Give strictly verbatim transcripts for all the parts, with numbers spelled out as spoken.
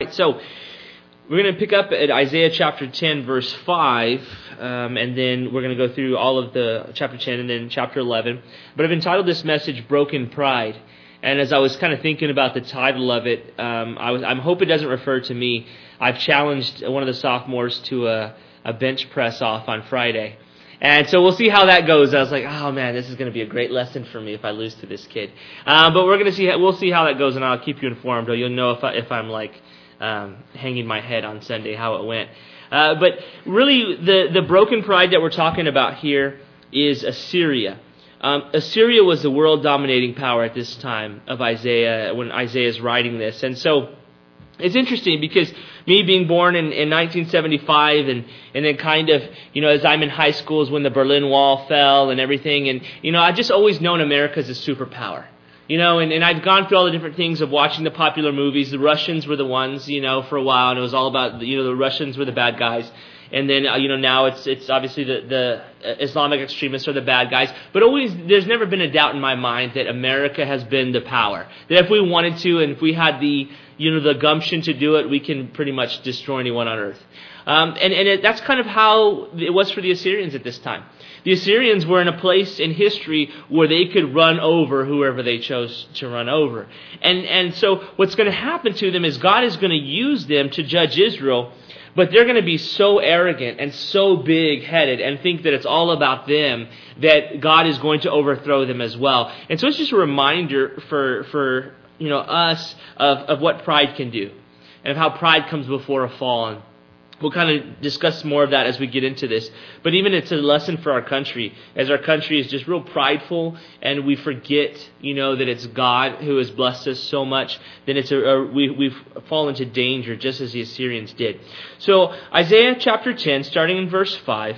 So we're going to pick up at Isaiah chapter ten, verse five, um, and then we're going to go through all of the chapter ten and then chapter eleven. But I've entitled this message, Broken Pride. And as I was kind of thinking about the title of it, um, I, was, I hope it doesn't refer to me. I've challenged one of the sophomores to a, a bench press off on Friday. And so we'll see how that goes. I was like, oh man, this is going to be a great lesson for me if I lose to this kid. Um, but we're going to see, we'll see how that goes, and I'll keep you informed, or you'll know if I, if I'm like um, hanging my head on Sunday how it went. Uh, but really, the the broken pride that we're talking about here is Assyria. Um, Assyria was the world dominating power at this time of Isaiah, when Isaiah is writing this, and so it's interesting because me being born in, in nineteen seventy-five and, and then kind of, you know, as I'm in high school is when the Berlin Wall fell and everything. And, you know, I've just always known America as a superpower. You know, and, and I've gone through all the different things of watching the popular movies. The Russians were the ones, you know, for a while. And it was all about, you know, the Russians were the bad guys. And then, uh, you know, now it's it's obviously the, the Islamic extremists are the bad guys. But always, there's never been a doubt in my mind that America has been the power. That if we wanted to and if we had the, you know, the gumption to do it, we can pretty much destroy anyone on earth. Um, and and it, that's kind of how it was for the Assyrians at this time. The Assyrians were in a place in history where they could run over whoever they chose to run over. And, and so what's going to happen to them is God is going to use them to judge Israel. But they're going to be so arrogant and so big-headed and think that it's all about them that God is going to overthrow them as well. And so it's just a reminder for, for you know, us of, of what pride can do and of how pride comes before a fall. And we'll kind of discuss more of that as we get into this. But even it's a lesson for our country, as our country is just real prideful and we forget, you know, that it's God who has blessed us so much. Then it's a, a we we've fallen into danger just as the Assyrians did. So Isaiah chapter ten, starting in verse five,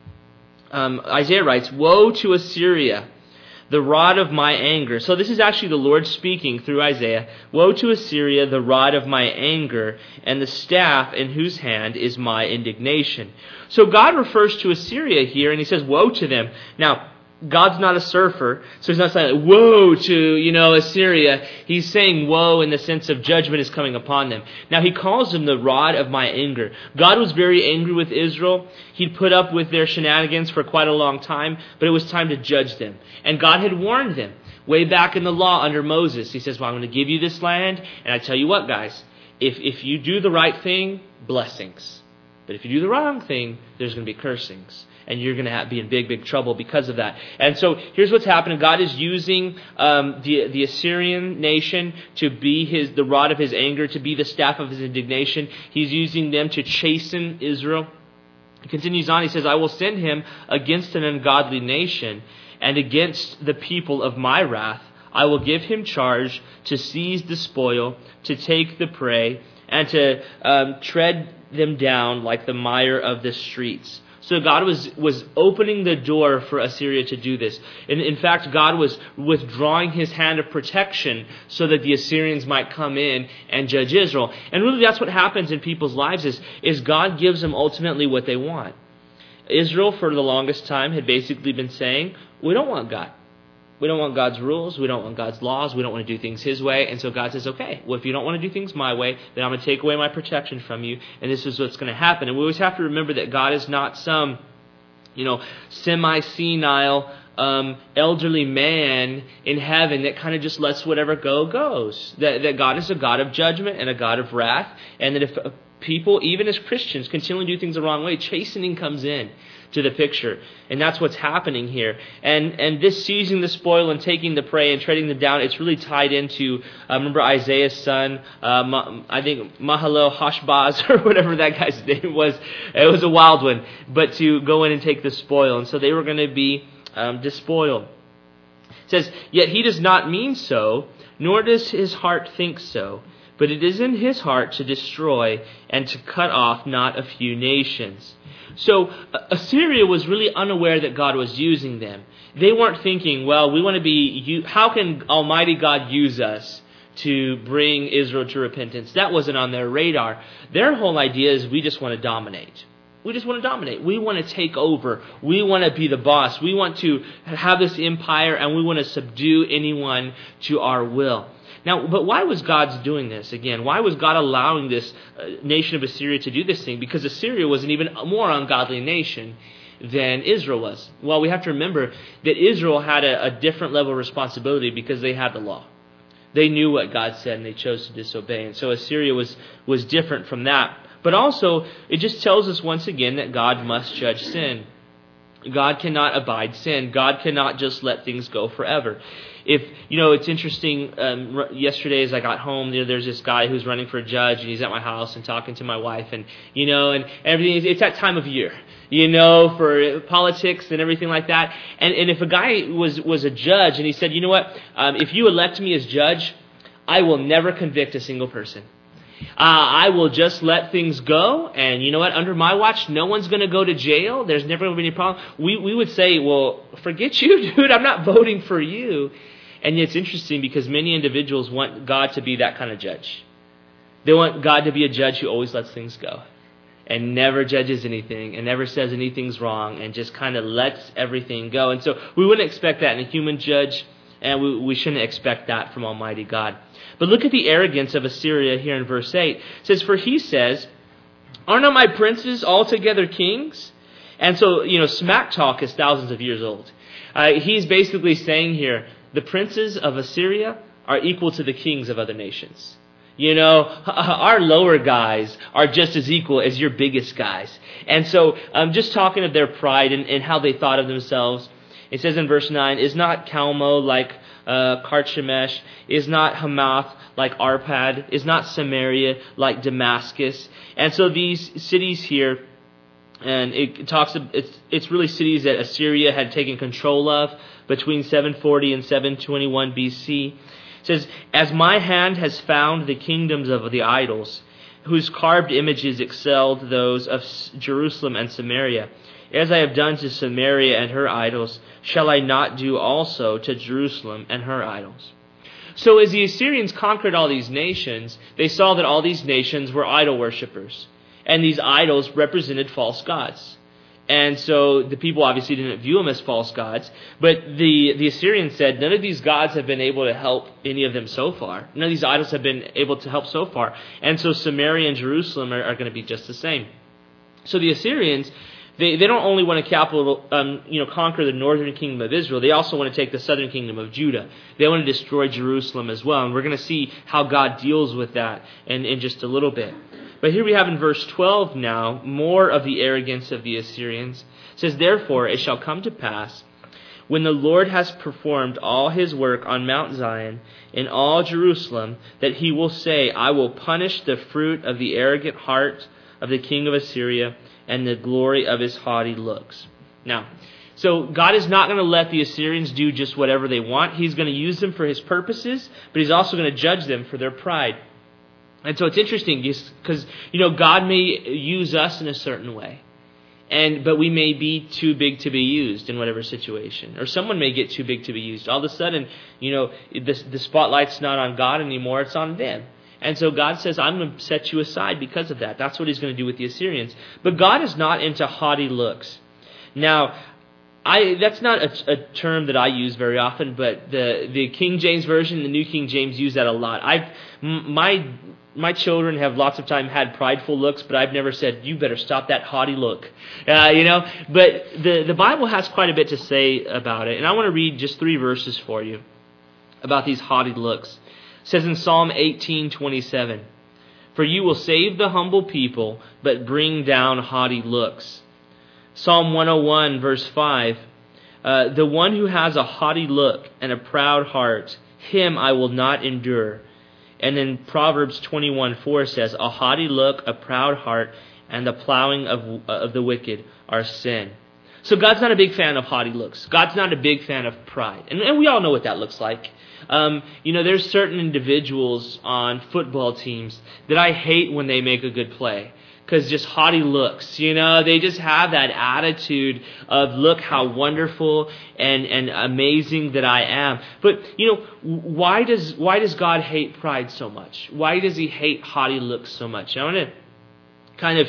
um, Isaiah writes, "Woe to Assyria, the rod of my anger." So this is actually the Lord speaking through Isaiah. "Woe to Assyria, the rod of my anger, and the staff in whose hand is my indignation." So God refers to Assyria here, and he says, woe to them. Now, God's not a surfer, so he's not saying, woe to, you know, Assyria. He's saying woe in the sense of judgment is coming upon them. Now, he calls them the rod of my anger. God was very angry with Israel. He'd put up with their shenanigans for quite a long time, but it was time to judge them. And God had warned them way back in the law under Moses. He says, well, I'm going to give you this land, and I tell you what, guys, if, if you do the right thing, blessings. But if you do the wrong thing, there's going to be cursings. And you're going to have, be in big, big trouble because of that. And so here's what's happening. God is using um, the the Assyrian nation to be his the rod of his anger, to be the staff of his indignation. He's using them to chasten Israel. He continues on. He says, I will send him against an ungodly nation and against the people of my wrath. I will give him charge to seize the spoil, to take the prey, and to um, tread them down like the mire of the streets. So God was, was opening the door for Assyria to do this. And in fact, God was withdrawing his hand of protection so that the Assyrians might come in and judge Israel. And really that's what happens in people's lives is, is God gives them ultimately what they want. Israel, for the longest time, had basically been saying, we don't want God. We don't want God's rules. We don't want God's laws. We don't want to do things his way. And so God says, okay, well, if you don't want to do things my way, then I'm going to take away my protection from you. And this is what's going to happen. And we always have to remember that God is not some, you know, semi-senile, um, elderly man in heaven that kind of just lets whatever go goes. That, that God is a God of judgment and a God of wrath. And that if people, even as Christians, continually do things the wrong way, chastening comes in to the picture. And that's what's happening here. And and this seizing the spoil and taking the prey and treading them down, it's really tied into, uh, remember Isaiah's son, uh, Ma, I think Mahalo Hashbaz or whatever that guy's name was. It was a wild one. But to go in and take the spoil. And so they were going to be um, despoiled. It says, yet he does not mean so, nor does his heart think so. But it is in his heart to destroy and to cut off not a few nations. So Assyria was really unaware that God was using them. They weren't thinking, well, we want to be, how can Almighty God use us to bring Israel to repentance? That wasn't on their radar. Their whole idea is we just want to dominate. We just want to dominate. We want to take over. We want to be the boss. We want to have this empire and we want to subdue anyone to our will. Now, but why was God doing this? Again, why was God allowing this uh, nation of Assyria to do this thing? Because Assyria was an even more ungodly nation than Israel was. Well, we have to remember that Israel had a, a different level of responsibility because they had the law. They knew what God said and they chose to disobey. And so Assyria was, was different from that. But also, it just tells us once again that God must judge sin. God cannot abide sin. God cannot just let things go forever. If, you know, it's interesting, um, yesterday as I got home, you know, there's this guy who's running for a judge, and he's at my house and talking to my wife, and, you know, and everything, it's that time of year, you know, for politics and everything like that. And, and if a guy was, was a judge, and he said, you know what, um, if you elect me as judge, I will never convict a single person. Uh, I will just let things go, and you know what? Under my watch, no one's going to go to jail. There's never going to be any problem. We we would say, well, forget you, dude. I'm not voting for you. And yet it's interesting because many individuals want God to be that kind of judge. They want God to be a judge who always lets things go and never judges anything and never says anything's wrong and just kind of lets everything go. And so we wouldn't expect that in a human judge, and we, we shouldn't expect that from Almighty God. But look at the arrogance of Assyria here in verse eight. It says, for he says, are not my princes altogether kings? And so, you know, smack talk is thousands of years old. Uh, he's basically saying here, the princes of Assyria are equal to the kings of other nations. You know, our lower guys are just as equal as your biggest guys. And so I'm just talking of their pride and, and how they thought of themselves. It says in verse nine, is not Calmo like uh, Karchemish? Is not Hamath like Arpad? Is not Samaria like Damascus? And so these cities here, and it talks, it's, it's really cities that Assyria had taken control of between seven forty and seven twenty-one B C. It says, as my hand has found the kingdoms of the idols, whose carved images excelled those of Jerusalem and Samaria, as I have done to Samaria and her idols, shall I not do also to Jerusalem and her idols? So as the Assyrians conquered all these nations, they saw that all these nations were idol worshippers. And these idols represented false gods. And so the people obviously didn't view them as false gods. But the, the Assyrians said, none of these gods have been able to help any of them so far. None of these idols have been able to help so far. And so Samaria and Jerusalem are, are going to be just the same. So the Assyrians, They they don't only want to capital, um, you know, conquer the northern kingdom of Israel. They also want to take the southern kingdom of Judah. They want to destroy Jerusalem as well. And we're going to see how God deals with that in, in just a little bit. But here we have in verse twelve now, more of the arrogance of the Assyrians. It says, therefore it shall come to pass, when the Lord has performed all his work on Mount Zion, in all Jerusalem, that he will say, I will punish the fruit of the arrogant heart of the king of Assyria, and the glory of his haughty looks. Now, so God is not going to let the Assyrians do just whatever they want. He's going to use them for his purposes, but he's also going to judge them for their pride. And so it's interesting because, you know, God may use us in a certain way, and but we may be too big to be used in whatever situation. Or someone may get too big to be used. All of a sudden, you know, the, the spotlight's not on God anymore, it's on them. And so God says, I'm going to set you aside because of that. That's what he's going to do with the Assyrians. But God is not into haughty looks. Now, I that's not a, a term that I use very often, but the, the King James Version, the New King James, use that a lot. I've my my children have lots of time had prideful looks, but I've never said, you better stop that haughty look. Uh, you know, but the, the Bible has quite a bit to say about it. And I want to read just three verses for you about these haughty looks. It says in Psalm eighteen twenty-seven, for you will save the humble people, but bring down haughty looks. Psalm one oh one, verse five, uh, the one who has a haughty look and a proud heart, him I will not endure. And then Proverbs twenty-one four says, a haughty look, a proud heart, and the plowing of, of the wicked are sin. So God's not a big fan of haughty looks. God's not a big fan of pride. And, and we all know what that looks like. Um, you know, there's certain individuals on football teams that I hate when they make a good play. Because just haughty looks, you know, they just have that attitude of, look how wonderful and, and amazing that I am. But, you know, why does why does God hate pride so much? Why does he hate haughty looks so much? I want to kind of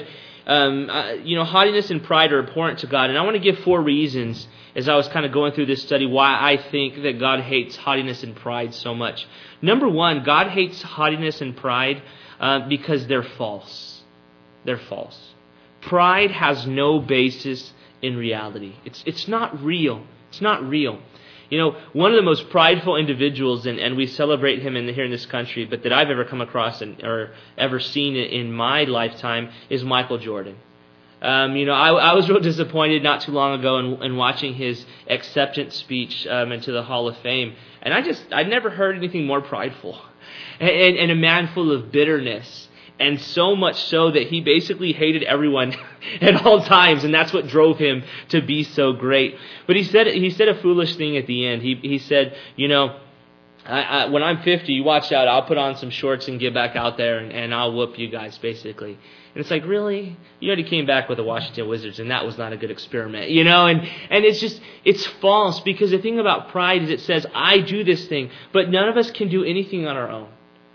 Um, uh, you know, haughtiness and pride are abhorrent to God. And I want to give four reasons as I was kind of going through this study why I think that God hates haughtiness and pride so much. Number one, God hates haughtiness and pride uh, because they're false. They're false. Pride has no basis in reality. It's it's not real. It's not real. You know, one of the most prideful individuals, and, and we celebrate him in the, here in this country, but that I've ever come across and, or ever seen in my lifetime is Michael Jordan. Um, you know, I, I was real disappointed not too long ago in, in watching his acceptance speech um, into the Hall of Fame. And I just, I'd never heard anything more prideful. And, and, and a man full of bitterness. And so much so that he basically hated everyone at all times, and that's what drove him to be so great. But he said he said a foolish thing at the end. He he said, you know, I, I, when I'm fifty, you watch out. I'll put on some shorts and get back out there, and, and I'll whoop you guys, basically. And it's like, really? You already came back with the Washington Wizards, and that was not a good experiment, you know? And and it's just, it's false, because the thing about pride is it says, I do this thing, but none of us can do anything on our own.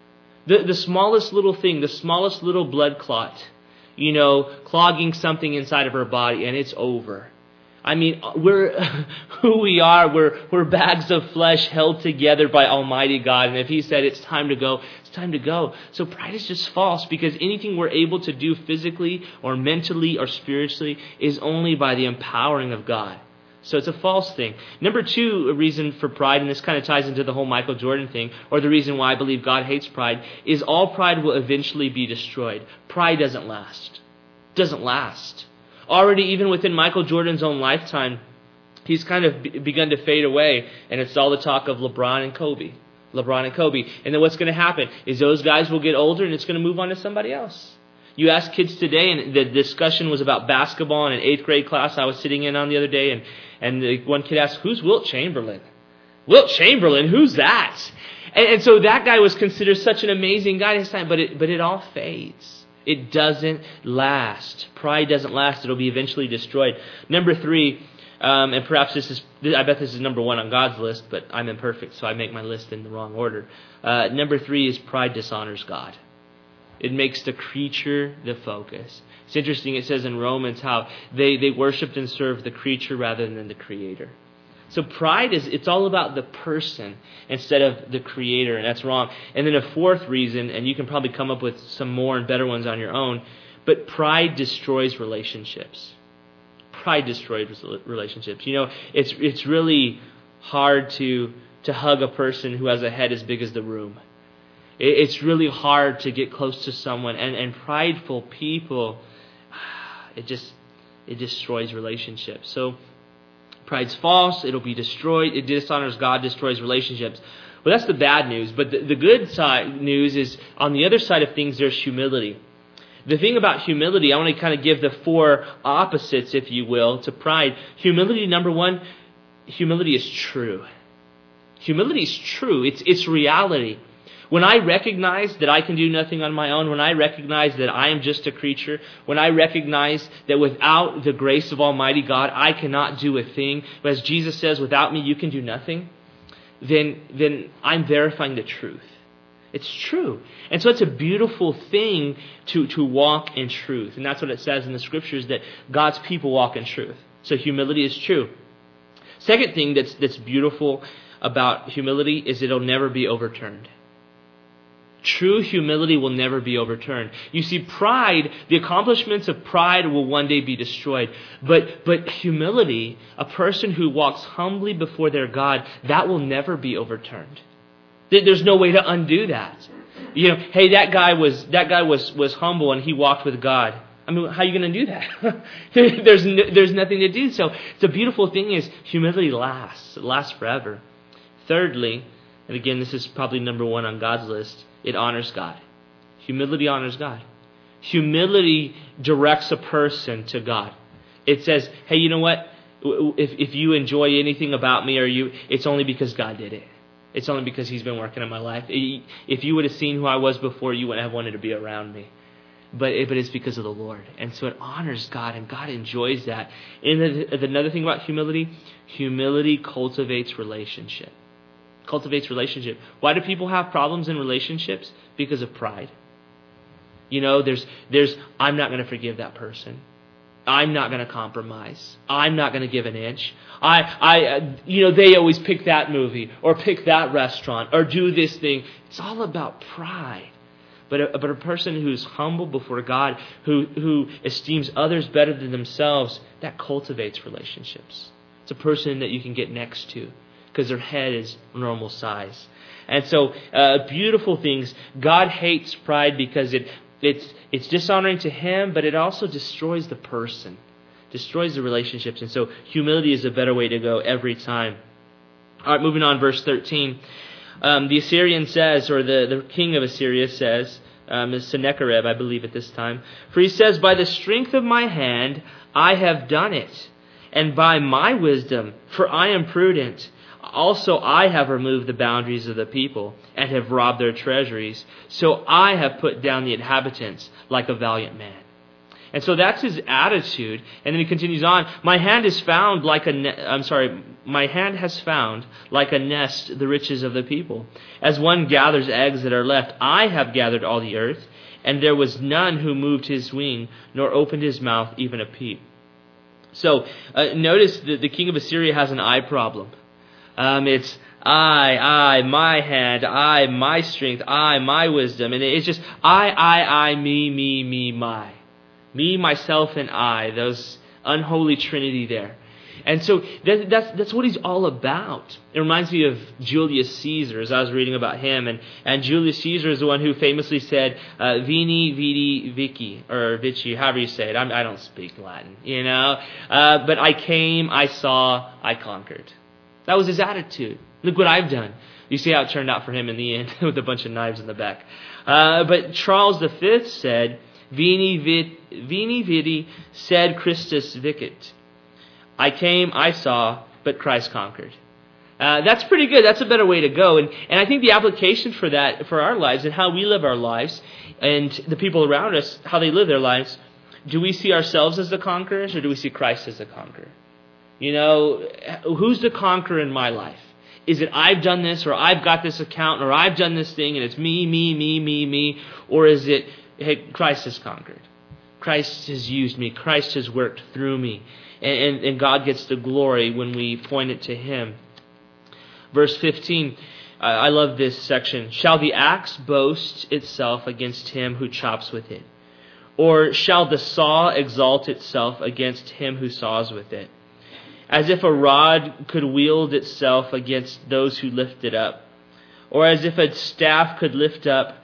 The the smallest little thing, the smallest little blood clot, you know, clogging something inside of our body, and it's over. I mean, we're who we are. We're we're bags of flesh held together by Almighty God. And if He said it's time to go, it's time to go. So pride is just false, because anything we're able to do physically or mentally or spiritually is only by the empowering of God. So it's a false thing. Number two, a reason for pride, and this kind of ties into the whole Michael Jordan thing, or the reason why I believe God hates pride, is all pride will eventually be destroyed. Pride doesn't last. Doesn't last. Already, even within Michael Jordan's own lifetime, he's kind of be- begun to fade away, and it's all the talk of LeBron and Kobe. LeBron and Kobe. And then what's going to happen is those guys will get older, and it's going to move on to somebody else. You ask kids today, and the discussion was about basketball in an eighth grade class I was sitting in on the other day, and, and the one kid asked, who's Wilt Chamberlain? Wilt Chamberlain? Who's that? And, and so that guy was considered such an amazing guy at his time, but it, but it all fades. It doesn't last. Pride doesn't last. It'll be eventually destroyed. Number three, um, and perhaps this is, I bet this is number one on God's list, but I'm imperfect, so I make my list in the wrong order. Uh, number three is pride dishonors God. It makes the creature the focus. It's interesting, it says in Romans how they, they worshiped and served the creature rather than the Creator. So pride is, it's all about the person instead of the Creator, and that's wrong. And then a fourth reason, and you can probably come up with some more and better ones on your own, but pride destroys relationships. Pride destroys relationships. You know, it's it's really hard to to hug a person who has a head as big as the room. It's really hard to get close to someone, and, and prideful people, it just it destroys relationships. So pride's false, it'll be destroyed, it dishonors God, destroys relationships. Well, that's the bad news, but the, the good side news is on the other side of things, there's humility. The thing about humility, I want to kind of give the four opposites, if you will, to pride. Humility, number one, humility is true. Humility is true. It's it's reality. When I recognize that I can do nothing on my own, when I recognize that I am just a creature, when I recognize that without the grace of Almighty God, I cannot do a thing, but as Jesus says, without me you can do nothing, then, then I'm verifying the truth. It's true. And so it's a beautiful thing to, to walk in truth. And that's what it says in the Scriptures, that God's people walk in truth. So humility is true. Second thing that's that's beautiful about humility is it'll never be overturned. True humility will never be overturned. You see, pride, the accomplishments of pride will one day be destroyed. But but humility, a person who walks humbly before their God, that will never be overturned. There's no way to undo that. You know, hey, that guy was that guy was, was humble and he walked with God. I mean, how are you going to do that? there's no, there's nothing to do. So the beautiful thing is humility lasts. It lasts forever. Thirdly, and again, this is probably number one on God's list, it honors God. Humility honors God. Humility directs a person to God. It says, hey, you know what? If if you enjoy anything about me, or you, it's only because God did it. It's only because He's been working in my life. If you would have seen who I was before, you wouldn't have wanted to be around me. But it, but it's because of the Lord. And so it honors God, and God enjoys that. And the, another thing about humility, humility cultivates relationship. Cultivates relationship. Why do people have problems in relationships? Because of pride. You know, there's, there's, I'm not going to forgive that person. I'm not going to compromise. I'm not going to give an inch. I, I, you know, they always pick that movie or pick that restaurant or do this thing. It's all about pride. But a, but a person who's humble before God, who, who esteems others better than themselves, that cultivates relationships. It's a person that you can get next to because their head is normal size. And so, uh, beautiful things. God hates pride because it it's it's dishonoring to Him, but it also destroys the person, destroys the relationships. And so, humility is a better way to go every time. All right, moving on, verse thirteen. Um, the Assyrian says, or the, the king of Assyria says, um, is Sennacherib, I believe at this time, for he says, by the strength of my hand I have done it, and by my wisdom, for I am prudent. Also I have removed the boundaries of the people, and have robbed their treasuries. So I have put down the inhabitants like a valiant man. And so that's his attitude. And then he continues on, my hand is found like a, ne- I'm sorry, my hand has found like a nest the riches of the people. As one gathers eggs that are left, I have gathered all the earth, and there was none who moved his wing, nor opened his mouth even a peep. So uh, notice that the king of Assyria has an I problem. Um, it's I, I, my hand, I, my strength, I, my wisdom. And it's just I, I, I, me, me, me, my. Me, myself, and I, those unholy trinity there. And so that, that's that's what he's all about. It reminds me of Julius Caesar, as I was reading about him. And, and Julius Caesar is the one who famously said, uh, Vini, Vidi, Vici, or Vici, however you say it. I'm, I don't speak Latin, you know. Uh, but I came, I saw, I conquered. That was his attitude. Look what I've done. You see how it turned out for him in the end with a bunch of knives in the back. Uh, but Charles the Fifth said, Vini, vid, vini vidi, sed Christus vicit. I came, I saw, but Christ conquered. Uh, that's pretty good. That's a better way to go. And, and I think the application for that, for our lives and how we live our lives and the people around us, how they live their lives, do we see ourselves as the conquerors or do we see Christ as the conqueror? You know, who's the conqueror in my life? Is it I've done this or I've got this account or I've done this thing and it's me, me, me, me, me? Or is it, hey, Christ has conquered. Christ has used me. Christ has worked through me. And, and, and God gets the glory when we point it to Him. Verse fifteen, uh, I love this section. Shall the axe boast itself against him who chops with it? Or shall the saw exalt itself against him who saws with it? As if a rod could wield itself against those who lift it up. Or as if a staff could lift up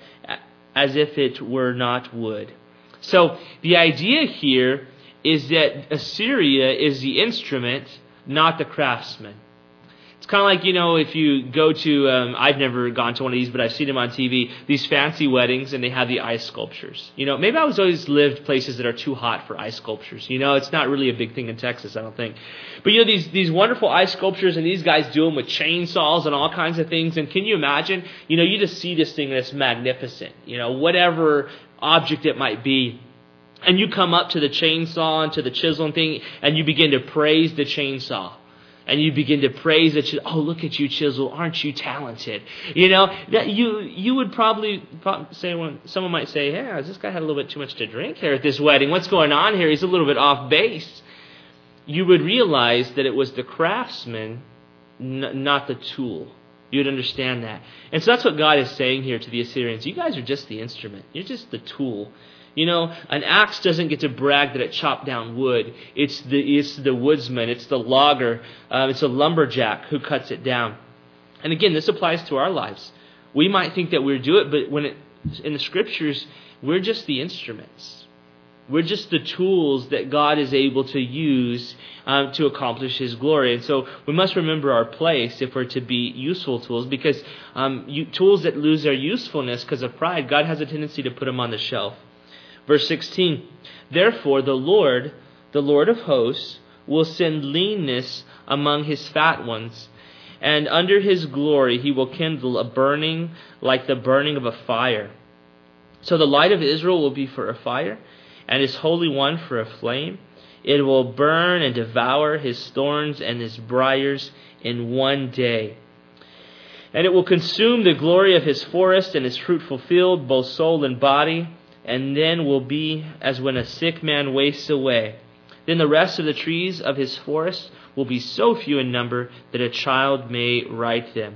as if it were not wood. So the idea here is that Assyria is the instrument, not the craftsman. It's kind of like, you know, if you go to, um, I've never gone to one of these, but I've seen them on T V, these fancy weddings, and they have the ice sculptures. You know, maybe I was always lived places that are too hot for ice sculptures. You know, it's not really a big thing in Texas, I don't think. But, you know, these, these wonderful ice sculptures, and these guys do them with chainsaws and all kinds of things. And can you imagine, you know, you just see this thing that's magnificent, you know, whatever object it might be. And you come up to the chainsaw and to the chisel and thing, and you begin to praise the chainsaw. And you begin to praise it. Oh, look at you, chisel! Aren't you talented? You know that you you would probably say when someone might say, "Hey, this guy had a little bit too much to drink here at this wedding. What's going on here? He's a little bit off base." You would realize that it was the craftsman, n- not the tool. You would understand that, and so that's what God is saying here to the Assyrians. You guys are just the instrument. You're just the tool. You know, an axe doesn't get to brag that it chopped down wood. It's the it's the woodsman, it's the logger, uh, it's a lumberjack who cuts it down. And again, this applies to our lives. We might think that we do it, but when it in the Scriptures, we're just the instruments. We're just the tools that God is able to use um, to accomplish His glory. And so we must remember our place if we're to be useful tools, because um, you, tools that lose their usefulness because of pride, God has a tendency to put them on the shelf. Verse sixteen, therefore the Lord, the Lord of hosts, will send leanness among His fat ones, and under His glory He will kindle a burning like the burning of a fire. So the light of Israel will be for a fire, and His Holy One for a flame. It will burn and devour His thorns and His briars in one day. And it will consume the glory of His forest and His fruitful field, both soul and body. and then will be as when a sick man wastes away. Then the rest of the trees of his forest will be so few in number that a child may write them.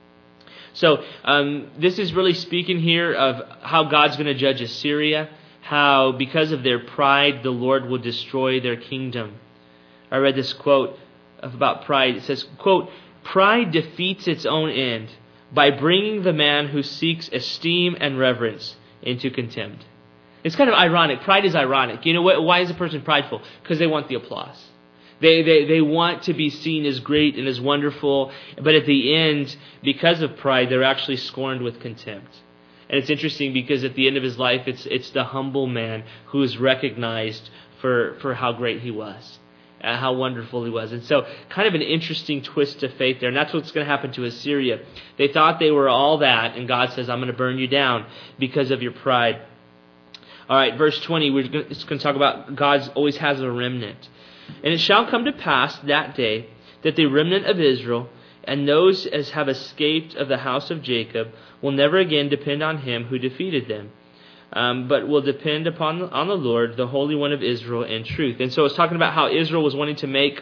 So um, this is really speaking here of how God's going to judge Assyria, how because of their pride the Lord will destroy their kingdom. I read this quote about pride. It says, quote, "Pride defeats its own end by bringing the man who seeks esteem and reverence into contempt." It's kind of ironic. Pride is ironic. You know what? Why is a person prideful? Because they want the applause. They, they they want to be seen as great and as wonderful, but at the end, because of pride, they're actually scorned with contempt. And it's interesting because at the end of his life, it's it's the humble man who is recognized for, for how great he was, uh, how wonderful he was. And so kind of an interesting twist of fate there. And that's what's going to happen to Assyria. They thought they were all that, and God says, "I'm going to burn you down because of your pride." All right, verse twenty, we're going to talk about God always has a remnant. "And it shall come to pass that day that the remnant of Israel and those as have escaped of the house of Jacob will never again depend on him who defeated them, um, but will depend upon on the Lord, the Holy One of Israel, in truth." And so it's talking about how Israel was wanting to make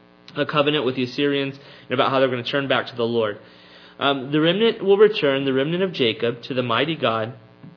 a covenant with the Assyrians and about how they're going to turn back to the Lord. Um, the remnant will return, the remnant of Jacob, to the mighty God.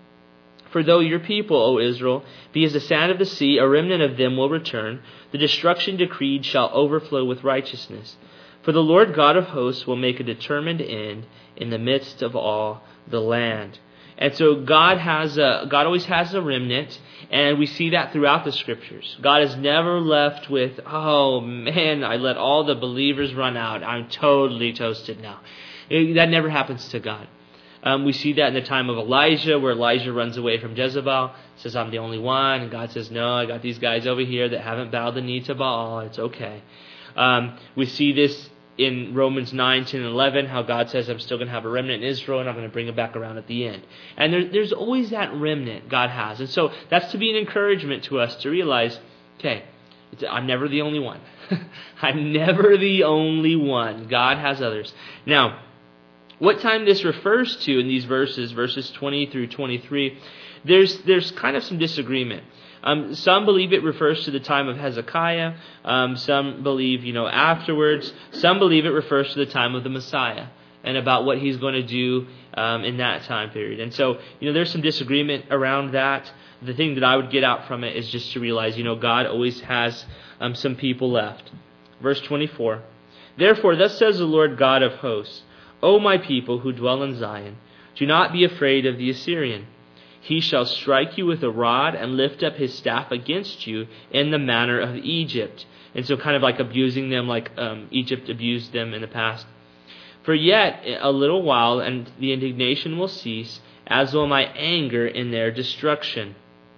"For though your people, O Israel, be as the sand of the sea, a remnant of them will return. The destruction decreed shall overflow with righteousness. For the Lord God of hosts will make a determined end in the midst of all the land." And so God has a God always has a remnant, and we see that throughout the Scriptures. God is never left with, "Oh man, I let all the believers run out. I'm totally toasted now." It, that never happens to God. Um, we see that in the time of Elijah, where Elijah runs away from Jezebel, says, "I'm the only one." And God says, "No, I got these guys over here that haven't bowed the knee to Baal. It's okay." Um, we see this in Romans nine, ten, and eleven, how God says, "I'm still going to have a remnant in Israel, and I'm going to bring it back around at the end." And there, there's always that remnant God has. And so that's to be an encouragement to us to realize, okay, it's, I'm never the only one. I'm never the only one. God has others. Now, what time this refers to in these verses, verses twenty through twenty-three, there's there's kind of some disagreement. Um, some believe it refers to the time of Hezekiah. Um, some believe, you know, afterwards. Some believe it refers to the time of the Messiah and about what he's going to do um, in that time period. And so, you know, there's some disagreement around that. The thing that I would get out from it is just to realize, you know, God always has um, some people left. Verse twenty-four, "Therefore, thus says the Lord God of hosts, O my people who dwell in Zion, do not be afraid of the Assyrian. He shall strike you with a rod and lift up his staff against you in the manner of Egypt." And so kind of like abusing them like um, Egypt abused them in the past. "For yet a little while, and the indignation will cease, as will my anger in their destruction.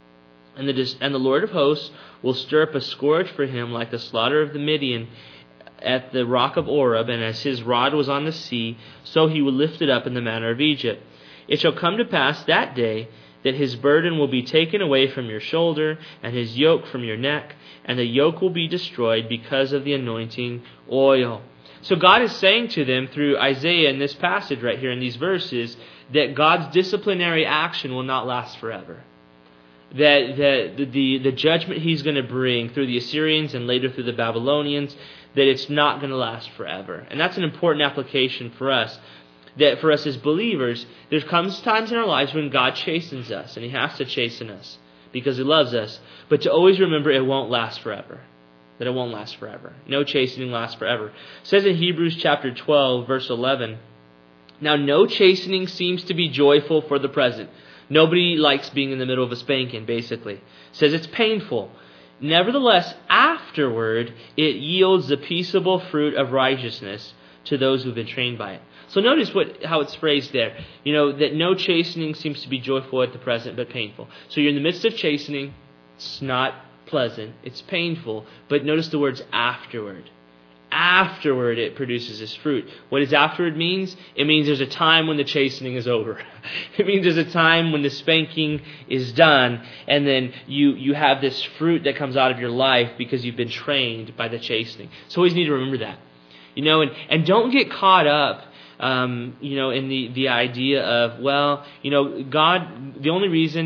And the, and the Lord of hosts will stir up a scourge for him like the slaughter of the Midian at the rock of Oreb, and as his rod was on the sea, so he will lift it up in the manner of Egypt. It shall come to pass that day that his burden will be taken away from your shoulder, and his yoke from your neck, and the yoke will be destroyed because of the anointing oil." So God is saying to them through Isaiah in this passage right here in these verses that God's disciplinary action will not last forever. That the, the, the judgment he's going to bring through the Assyrians and later through the Babylonians, that it's not going to last forever. And that's an important application for us. That for us as believers, there comes times in our lives when God chastens us, and he has to chasten us because he loves us. But to always remember it won't last forever. That it won't last forever. No chastening lasts forever. It says in Hebrews chapter twelve, verse eleven, "Now no chastening seems to be joyful for the present." Nobody likes being in the middle of a spanking, basically. It says it's painful. "Nevertheless, afterward, it yields the peaceable fruit of righteousness to those who've been trained by it." So notice what how it's phrased there. You know, that no chastening seems to be joyful at the present, but painful. So you're in the midst of chastening. It's not pleasant. It's painful. But notice the words afterward. Afterward, it produces this fruit. What does afterward means? It means there's a time when the chastening is over. It means there's a time when the spanking is done, and then you, you have this fruit that comes out of your life because you've been trained by the chastening. So always need to remember that. You know, and, and don't get caught up, um, you know, in the, the idea of, well, you know, God, the only reason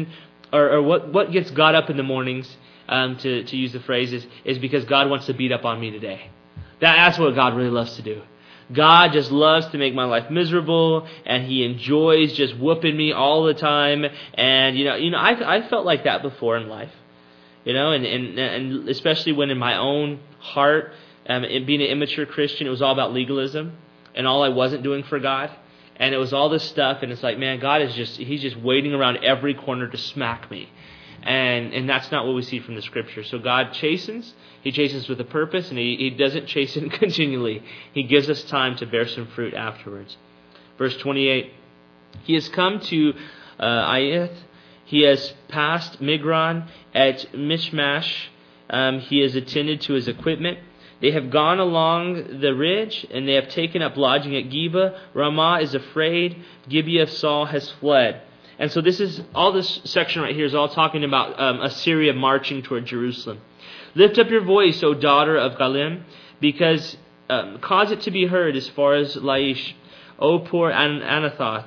or, or what, what gets God up in the mornings, um, to, to use the phrase, is, is because God wants to beat up on me today. That, that's what God really loves to do. God just loves to make my life miserable, and He enjoys just whooping me all the time. And you know, you know, I've I felt like that before in life, you know, and and, and especially when in my own heart, um, it, being an immature Christian, it was all about legalism, and all I wasn't doing for God, and it was all this stuff, and it's like, man, God is just He's just waiting around every corner to smack me. And and that's not what we see from the Scripture. So God chastens. He chastens with a purpose, and he, he doesn't chasten continually. He gives us time to bear some fruit afterwards. Verse twenty-eight, He has come to uh, Aiath. He has passed Migron at Mishmash. Um, he has attended to his equipment. They have gone along the ridge, and they have taken up lodging at Geba. Ramah is afraid. Gibeah of Saul has fled. And so this is, all this section right here is all talking about um, Assyria marching toward Jerusalem. Lift up your voice, O daughter of Galim, because um, cause it to be heard as far as Laish. O poor An- Anathoth,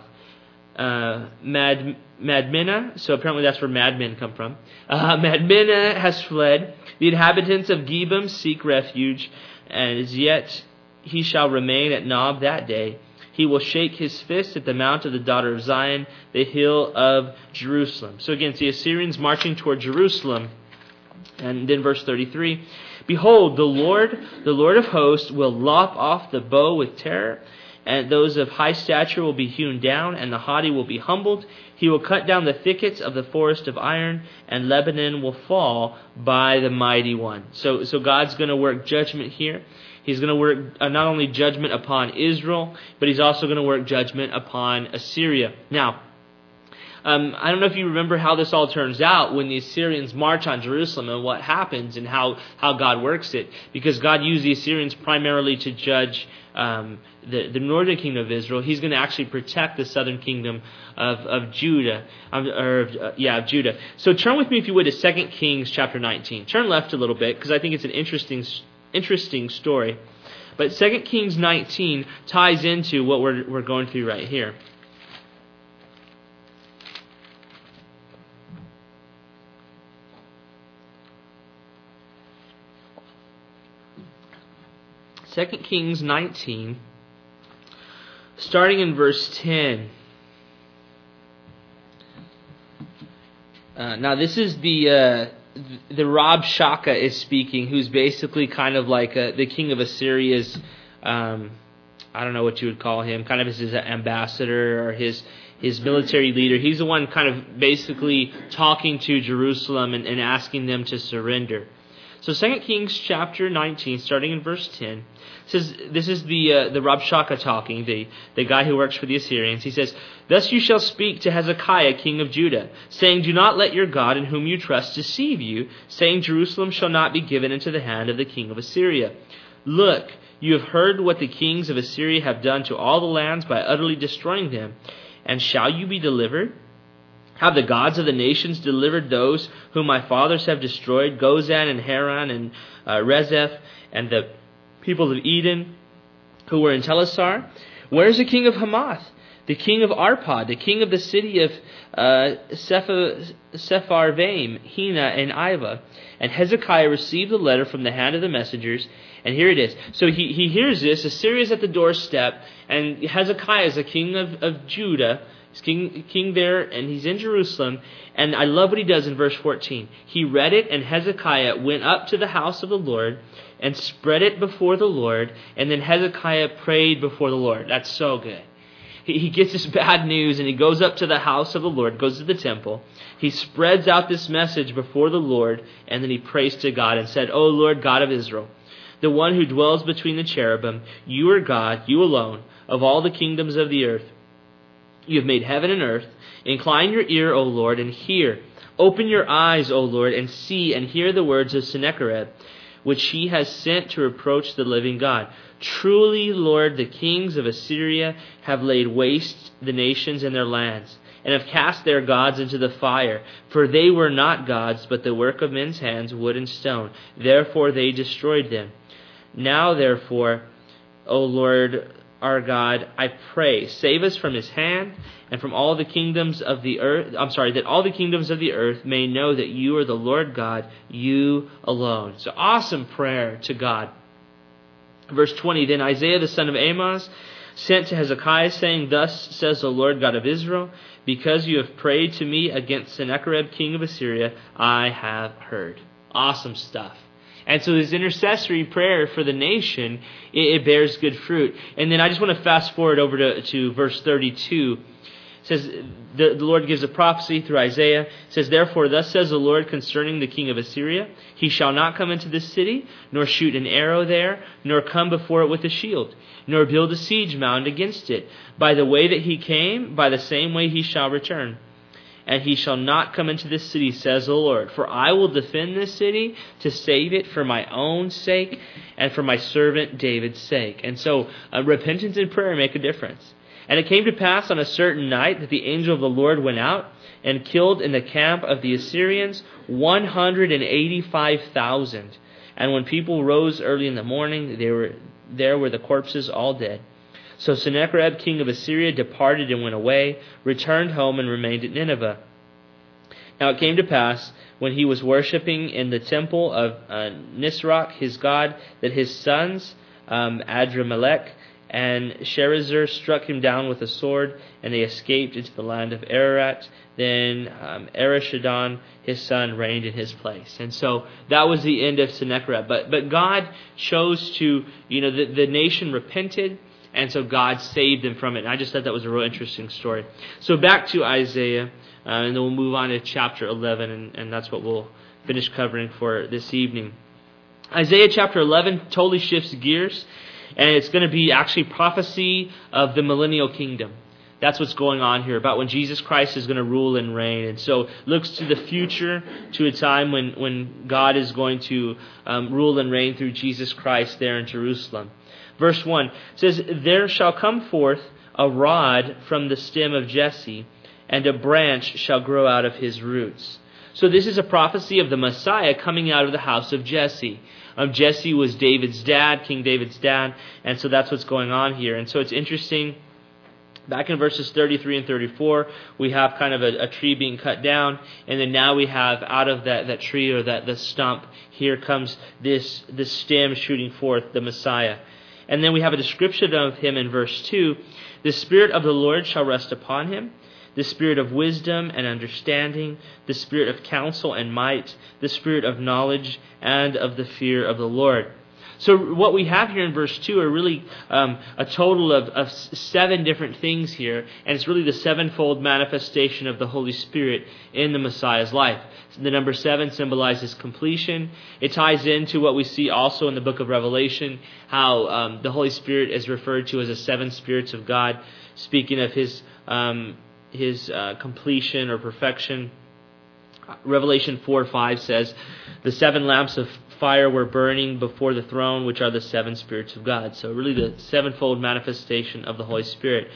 uh, Mad Madmenah, so apparently that's where madmen come from. Uh, Madmenah has fled. The inhabitants of Gebim seek refuge, and as yet he shall remain at Nob that day. He will shake his fist at the mount of the daughter of Zion, the hill of Jerusalem. So again, it's the Assyrians marching toward Jerusalem. And then verse thirty-three, Behold, the Lord, the Lord of hosts, will lop off the bow with terror, and those of high stature will be hewn down, and the haughty will be humbled. He will cut down the thickets of the forest of iron, and Lebanon will fall by the mighty one. So, so God's going to work judgment here. He's going to work uh, not only judgment upon Israel, but He's also going to work judgment upon Assyria. Now, um, I don't know if you remember how this all turns out when the Assyrians march on Jerusalem and what happens and how, how God works it. Because God used the Assyrians primarily to judge um, the, the northern kingdom of Israel. He's going to actually protect the southern kingdom of, of Judah. Um, or uh, yeah, of Judah. So turn with me, if you would, to Second Kings chapter nineteen. Turn left a little bit, because I think it's an interesting Interesting story. But Second Kings nineteen ties into what we're we're going through right here. Second Kings nineteen, starting in verse ten. Uh, now this is the... Uh, The Rabshakeh is speaking, who's basically kind of like a, the king of Assyria's, um, I don't know what you would call him, kind of his ambassador or his his military leader. He's the one kind of basically talking to Jerusalem and, and asking them to surrender. So Second Kings chapter nineteen, starting in verse ten, says, this is the uh, the Rabshakeh talking, the, the guy who works for the Assyrians. He says, Thus you shall speak to Hezekiah, king of Judah, saying, Do not let your God in whom you trust deceive you, saying, Jerusalem shall not be given into the hand of the king of Assyria. Look, you have heard what the kings of Assyria have done to all the lands by utterly destroying them. And shall you be delivered? Have the gods of the nations delivered those whom my fathers have destroyed, Gozan and Haran and uh, Rezeph, and the people of Eden who were in Telassar? Where is the king of Hamath, the king of Arpad, the king of the city of uh, Sepharvaim, Hena, and Iva? And Hezekiah received the letter from the hand of the messengers, and here it is. So he, he hears this. Assyria is at the doorstep, and Hezekiah is the king of, of Judah. He's king, king there, and he's in Jerusalem. And I love what he does in verse fourteen. He read it, and Hezekiah went up to the house of the Lord and spread it before the Lord. And then Hezekiah prayed before the Lord. That's so good. He, he gets this bad news, and he goes up to the house of the Lord, goes to the temple. He spreads out this message before the Lord, and then he prays to God and said, O Lord God of Israel, the one who dwells between the cherubim, you are God, you alone, of all the kingdoms of the earth. You have made heaven and earth. Incline your ear, O Lord, and hear. Open your eyes, O Lord, and see and hear the words of Sennacherib, which he has sent to reproach the living God. Truly, Lord, the kings of Assyria have laid waste the nations and their lands, and have cast their gods into the fire. For they were not gods, but the work of men's hands, wood and stone. Therefore they destroyed them. Now, therefore, O Lord our God, I pray, save us from his hand and from all the kingdoms of the earth. I'm sorry, that all the kingdoms of the earth may know that you are the Lord God, you alone. It's an awesome prayer to God. Verse twenty, then Isaiah the son of Amoz sent to Hezekiah, saying, thus says the Lord God of Israel, because you have prayed to me against Sennacherib king of Assyria, I have heard. Awesome stuff. And so this intercessory prayer for the nation, it, it bears good fruit. And then I just want to fast forward over to, to verse thirty-two. It says, the, the Lord gives a prophecy through Isaiah. It says, therefore, thus says the Lord concerning the king of Assyria, he shall not come into this city, nor shoot an arrow there, nor come before it with a shield, nor build a siege mound against it. By the way that he came, by the same way he shall return. And he shall not come into this city, says the Lord. For I will defend this city to save it for my own sake and for my servant David's sake. And so uh, repentance and prayer make a difference. And it came to pass on a certain night that the angel of the Lord went out and killed in the camp of the Assyrians one hundred eighty-five thousand. And when people rose early in the morning, they were there were the corpses all dead. So Sennacherib, king of Assyria, departed and went away, returned home, and remained at Nineveh. Now it came to pass, when he was worshipping in the temple of uh, Nisroch, his god, that his sons, um, Adramelech and Sharezer, struck him down with a sword, and they escaped into the land of Ararat. Then um, Arishadon, his son, reigned in his place. And so that was the end of Sennacherib. But but God chose to, you know, the, the nation repented, and so God saved them from it. And I just thought that was a real interesting story. So back to Isaiah, uh, and then we'll move on to chapter eleven, and, and that's what we'll finish covering for this evening. Isaiah chapter eleven totally shifts gears, and it's going to be actually prophecy of the millennial kingdom. That's what's going on here, about when Jesus Christ is going to rule and reign. And so looks to the future, to a time when, when God is going to um, rule and reign through Jesus Christ there in Jerusalem. Verse one says, there shall come forth a rod from the stem of Jesse, and a branch shall grow out of his roots. So this is a prophecy of the Messiah coming out of the house of Jesse. Um, Jesse was David's dad, King David's dad, and so that's what's going on here. And so it's interesting. Back in verses thirty-three and thirty-four, we have kind of a, a tree being cut down, and then now we have out of that, that tree or that the stump, here comes this, this stem shooting forth, the Messiah. And then we have a description of him in verse two. The Spirit of the Lord shall rest upon him, the Spirit of wisdom and understanding, the Spirit of counsel and might, the Spirit of knowledge and of the fear of the Lord. So what we have here in verse two are really um, a total of, of seven different things here, and it's really the sevenfold manifestation of the Holy Spirit in the Messiah's life. So the number seven symbolizes completion. It ties into what we see also in the book of Revelation, how um, the Holy Spirit is referred to as the seven spirits of God, speaking of his um, his uh, completion or perfection. Revelation four five says, the seven lamps of fire were burning before the throne, which are the seven spirits of God. So really the sevenfold manifestation of the Holy Spirit.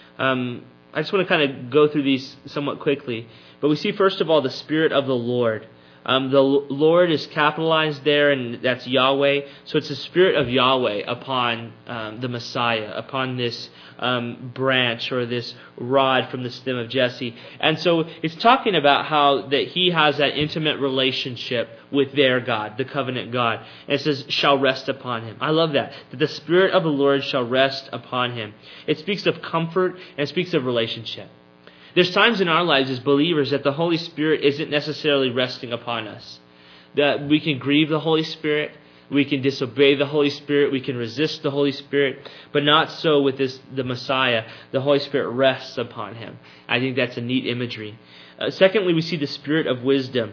Um, I just want to kind of go through these somewhat quickly. But we see first of all the Spirit of the Lord. Um, the Lord is capitalized there, and that's Yahweh. So it's the Spirit of Yahweh upon um, the Messiah, upon this um, branch or this rod from the stem of Jesse. And so it's talking about how that he has that intimate relationship with their God, the covenant God. And it says, shall rest upon him. I love that. That the Spirit of the Lord shall rest upon him. It speaks of comfort and it speaks of relationship. There's times in our lives as believers that the Holy Spirit isn't necessarily resting upon us. That we can grieve the Holy Spirit, we can disobey the Holy Spirit, we can resist the Holy Spirit, but not so with this the Messiah. The Holy Spirit rests upon him. I think that's a neat imagery. Uh, secondly, we see the Spirit of wisdom.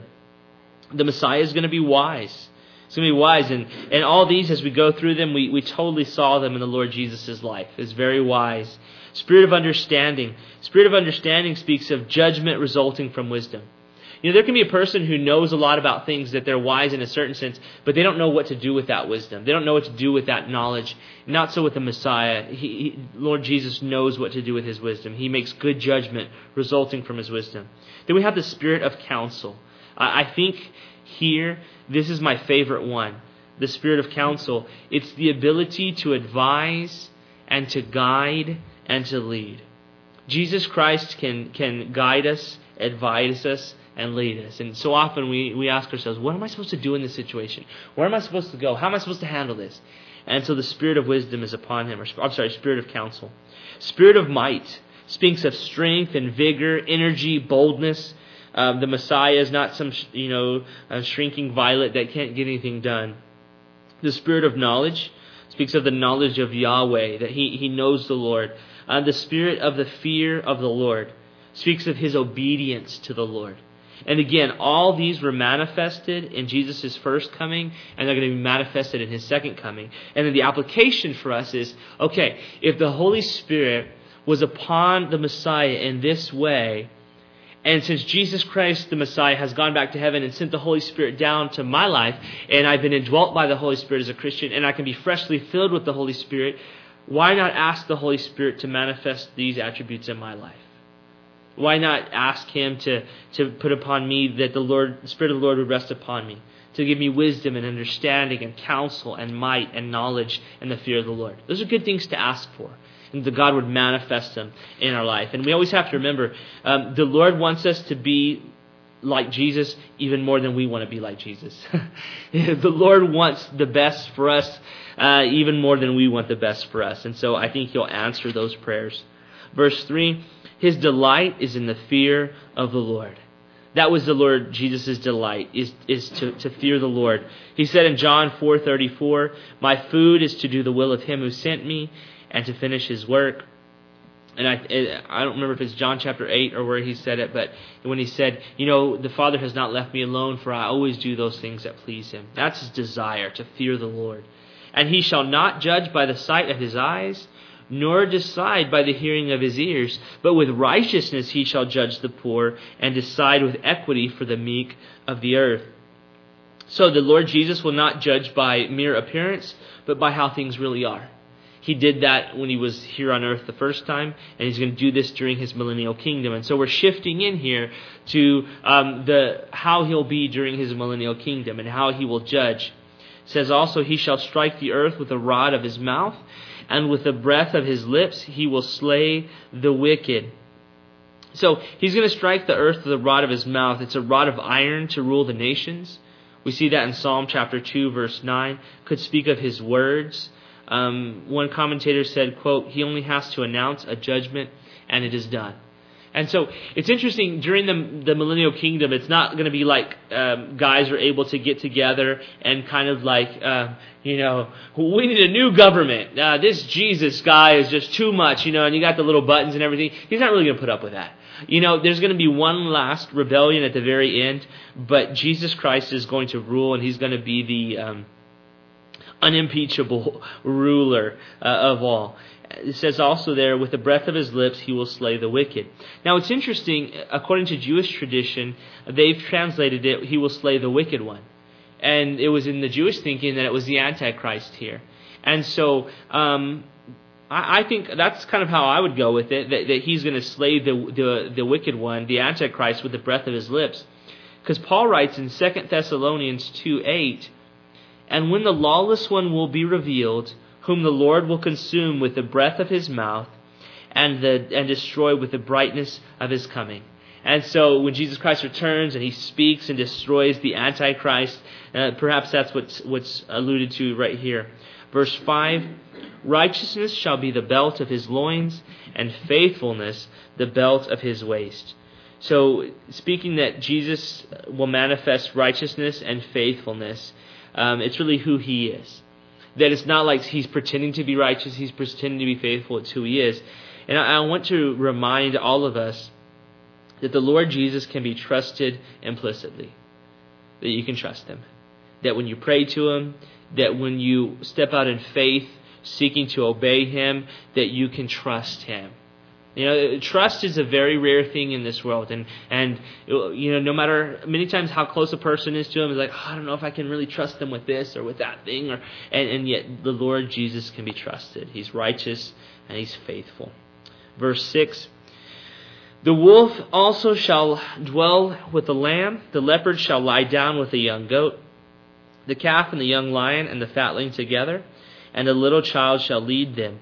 The Messiah is going to be wise. It's going to be wise. And, and all these, as we go through them, we, we totally saw them in the Lord Jesus' life. It's very wise. Spirit of understanding. Spirit of understanding speaks of judgment resulting from wisdom. You know, there can be a person who knows a lot about things, that they're wise in a certain sense, but they don't know what to do with that wisdom. They don't know what to do with that knowledge. Not so with the Messiah. He, he, Lord Jesus knows what to do with his wisdom. He makes good judgment resulting from his wisdom. Then we have the Spirit of counsel. I, I think here, this is my favorite one. The Spirit of counsel. It's the ability to advise and to guide and to lead. Jesus Christ can, can guide us, advise us, and lead us. And so often we, we ask ourselves, what am I supposed to do in this situation? Where am I supposed to go? How am I supposed to handle this? And so the spirit of wisdom is upon him. Or, I'm sorry, spirit of counsel. Spirit of might speaks of strength and vigor, energy, boldness. Um, the Messiah is not some, you know, a shrinking violet that can't get anything done. The spirit of knowledge speaks of the knowledge of Yahweh, that he, he knows the Lord. Uh, the spirit of the fear of the Lord speaks of his obedience to the Lord. And again, all these were manifested in Jesus' first coming, and they're going to be manifested in his second coming. And then the application for us is, okay, if the Holy Spirit was upon the Messiah in this way, and since Jesus Christ, the Messiah, has gone back to heaven and sent the Holy Spirit down to my life, and I've been indwelt by the Holy Spirit as a Christian, and I can be freshly filled with the Holy Spirit, why not ask the Holy Spirit to manifest these attributes in my life? Why not ask him to, to put upon me that the Lord, the Spirit of the Lord would rest upon me, to give me wisdom and understanding and counsel and might and knowledge and the fear of the Lord? Those are good things to ask for, and that God would manifest them in our life. And we always have to remember, um, the Lord wants us to be like Jesus even more than we want to be like Jesus. The Lord wants the best for us uh, even more than we want the best for us. And so I think he'll answer those prayers. Verse three, his delight is in the fear of the Lord. That was the Lord Jesus' delight, is, is to, to fear the Lord. He said in John four thirty-four, my food is to do the will of him who sent me and to finish his work. And I I don't remember if it's John chapter eight or where he said it, but when he said, you know, the Father has not left me alone, for I always do those things that please him. That's his desire, to fear the Lord. And he shall not judge by the sight of his eyes, nor decide by the hearing of his ears, but with righteousness he shall judge the poor, and decide with equity for the meek of the earth. So the Lord Jesus will not judge by mere appearance, but by how things really are. He did that when he was here on earth the first time, and he's going to do this during his millennial kingdom. And so we're shifting in here to um, the how he'll be during his millennial kingdom and how he will judge. It says also, he shall strike the earth with the rod of his mouth, and with the breath of his lips he will slay the wicked. So he's going to strike the earth with the rod of his mouth. It's a rod of iron to rule the nations. We see that in Psalm chapter two, verse nine. Could speak of his words. Um, one commentator said, quote, he only has to announce a judgment and it is done. And so it's interesting, during the, the millennial kingdom, it's not going to be like um, guys are able to get together and kind of like, uh, you know, we need a new government. Uh, this Jesus guy is just too much, you know, and you got the little buttons and everything. He's not really going to put up with that. You know, there's going to be one last rebellion at the very end, but Jesus Christ is going to rule, and he's going to be the um, unimpeachable ruler uh, of all. It says also there, with the breath of his lips, he will slay the wicked. Now, it's interesting, according to Jewish tradition, they've translated it, he will slay the wicked one. And it was in the Jewish thinking that it was the Antichrist here. And so, um, I, I think that's kind of how I would go with it, that, that he's going to slay the, the, the wicked one, the Antichrist, with the breath of his lips. Because Paul writes in Second Thessalonians two eight, and when the lawless one will be revealed, whom the Lord will consume with the breath of his mouth and the and destroy with the brightness of his coming. And so when Jesus Christ returns and he speaks and destroys the Antichrist, uh, perhaps that's what's, what's alluded to right here. Verse five, righteousness shall be the belt of his loins, and faithfulness the belt of his waist. So speaking that Jesus will manifest righteousness and faithfulness, um, it's really who he is. That it's not like he's pretending to be righteous, he's pretending to be faithful, it's who he is. And I, I want to remind all of us that the Lord Jesus can be trusted implicitly. That you can trust him. That when you pray to him, that when you step out in faith, seeking to obey him, that you can trust him. You know, trust is a very rare thing in this world, and and you know, no matter many times how close a person is to him, is like, oh, I don't know if I can really trust them with this or with that thing, or and, and yet the Lord Jesus can be trusted. He's righteous and he's faithful. Verse six. The wolf also shall dwell with the lamb, the leopard shall lie down with the young goat, the calf and the young lion and the fatling together, and a little child shall lead them.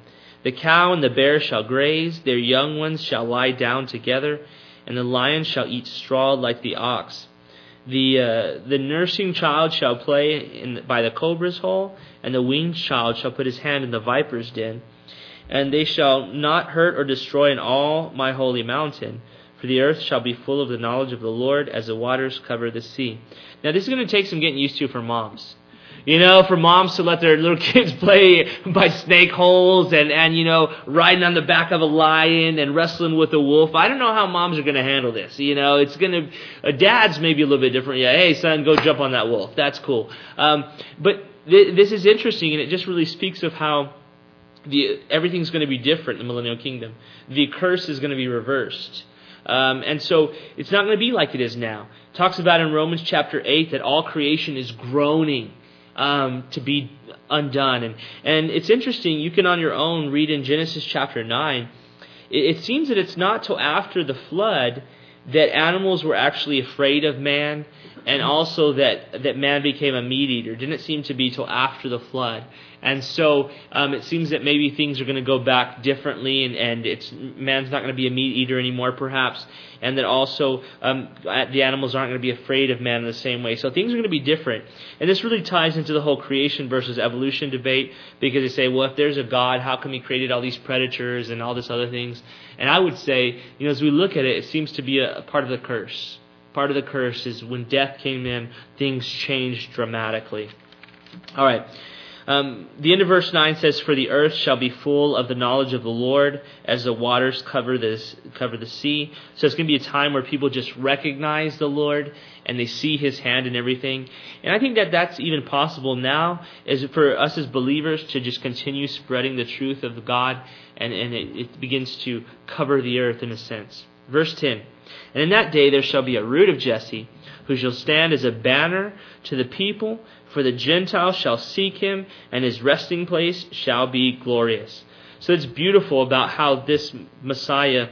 The cow and the bear shall graze, their young ones shall lie down together, and the lion shall eat straw like the ox. The uh, the nursing child shall play in, by the cobra's hole, and the weaned child shall put his hand in the viper's den. And they shall not hurt or destroy in all my holy mountain, for the earth shall be full of the knowledge of the Lord as the waters cover the sea. Now this is going to take some getting used to for moms. You know, for moms to let their little kids play by snake holes and, and, you know, riding on the back of a lion and wrestling with a wolf. I don't know how moms are going to handle this. You know, it's going to, uh, dads may be a little bit different. Yeah, hey, son, go jump on that wolf. That's cool. Um, but th- this is interesting, and it just really speaks of how the everything's going to be different in the millennial kingdom. The curse is going to be reversed. Um, and so it's not going to be like it is now. It talks about in Romans chapter eight that all creation is groaning Um, to be undone. And and it's interesting, you can on your own read in Genesis chapter nine, it, it seems that it's not till after the flood that animals were actually afraid of man, and also that, that man became a meat eater. It didn't seem to be till after the flood. And so um, it seems that maybe things are going to go back differently, and, and it's man's not going to be a meat eater anymore, perhaps, and that also um, the animals aren't going to be afraid of man in the same way. So things are going to be different. And this really ties into the whole creation versus evolution debate, because they say, well, if there's a God, how come he created all these predators and all this other things? And I would say, you know, as we look at it, it seems to be a, a part of the curse. Part of the curse is when death came in, things changed dramatically. All right. Um, the end of verse nine says, "For the earth shall be full of the knowledge of the Lord as the waters cover this cover the sea." So it's going to be a time where people just recognize the Lord and they see his hand in everything. And I think that that's even possible now, is for us as believers to just continue spreading the truth of God, and, and it, it begins to cover the earth in a sense. Verse ten, "And in that day there shall be a root of Jesse, who shall stand as a banner to the people, for the Gentiles shall seek him, and his resting place shall be glorious." So it's beautiful about how this Messiah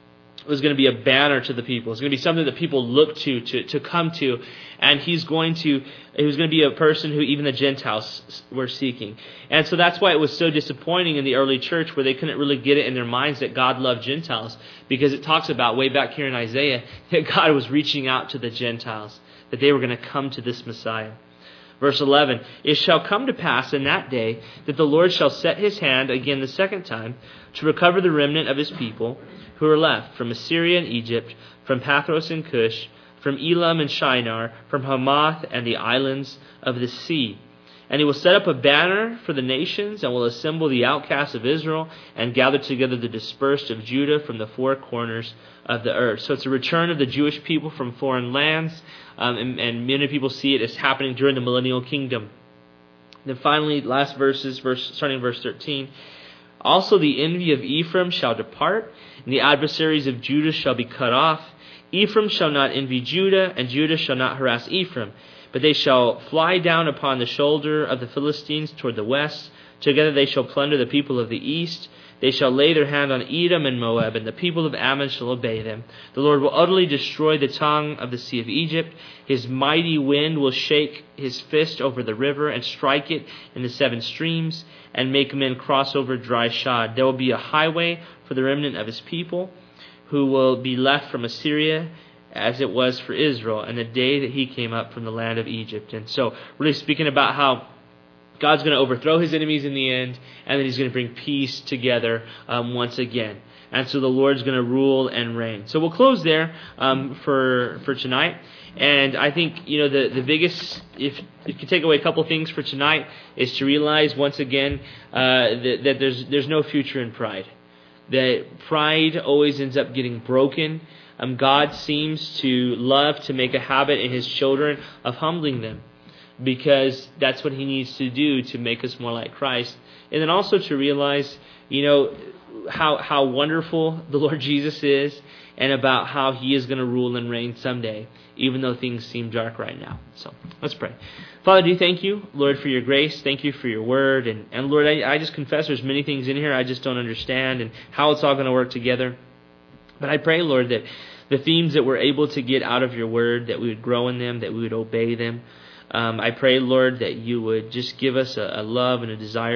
was going to be a banner to the people. It's going to be something that people look to, to, to come to. And he's going to, he was going to be a person who even the Gentiles were seeking. And so that's why it was so disappointing in the early church, where they couldn't really get it in their minds that God loved Gentiles. Because it talks about way back here in Isaiah that God was reaching out to the Gentiles, that they were going to come to this Messiah. Verse eleven, "It shall come to pass in that day that the Lord shall set his hand again the second time to recover the remnant of his people who are left from Assyria and Egypt, from Pathros and Cush, from Elam and Shinar, from Hamath and the islands of the sea. And he will set up a banner for the nations, and will assemble the outcasts of Israel, and gather together the dispersed of Judah from the four corners of the earth." So it's a return of the Jewish people from foreign lands, um, and, and many people see it as happening during the millennial kingdom. Then finally, last verses, verse, starting in verse thirteen, "Also the envy of Ephraim shall depart, and the adversaries of Judah shall be cut off. Ephraim shall not envy Judah, and Judah shall not harass Ephraim. But they shall fly down upon the shoulder of the Philistines toward the west. Together they shall plunder the people of the east. They shall lay their hand on Edom and Moab, and the people of Ammon shall obey them. The Lord will utterly destroy the tongue of the sea of Egypt. His mighty wind will shake his fist over the river, and strike it in the seven streams, and make men cross over dry shod. There will be a highway for the remnant of his people, who will be left from Assyria, as it was for Israel, and the day that he came up from the land of Egypt." And so, really speaking about how God's going to overthrow his enemies in the end, and that he's going to bring peace together um, once again. And so the Lord's going to rule and reign. So we'll close there um, for for tonight. And I think, you know, the, the biggest, if you could take away a couple things for tonight, is to realize once again uh, that, that there's there's no future in pride. That pride always ends up getting broken. Um, God seems to love to make a habit in his children of humbling them, because that's what he needs to do to make us more like Christ. And then also to realize, you know, how how wonderful the Lord Jesus is, and about how he is going to rule and reign someday, even though things seem dark right now. So let's pray. Father, do thank you, Lord, for your grace. Thank you for your word. And, and Lord, I, I just confess there's many things in here I just don't understand, and how it's all going to work together. But I pray, Lord, that the themes that we're able to get out of your word, that we would grow in them, that we would obey them. Um, I pray, Lord, that you would just give us a, a love and a desire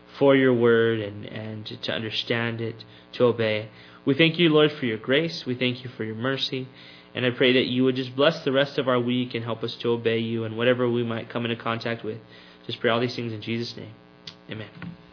for your word and, and to understand it, to obey. We thank you, Lord, for your grace. We thank you for your mercy. And I pray that you would just bless the rest of our week and help us to obey you and whatever we might come into contact with. Just pray all these things in Jesus' name. Amen.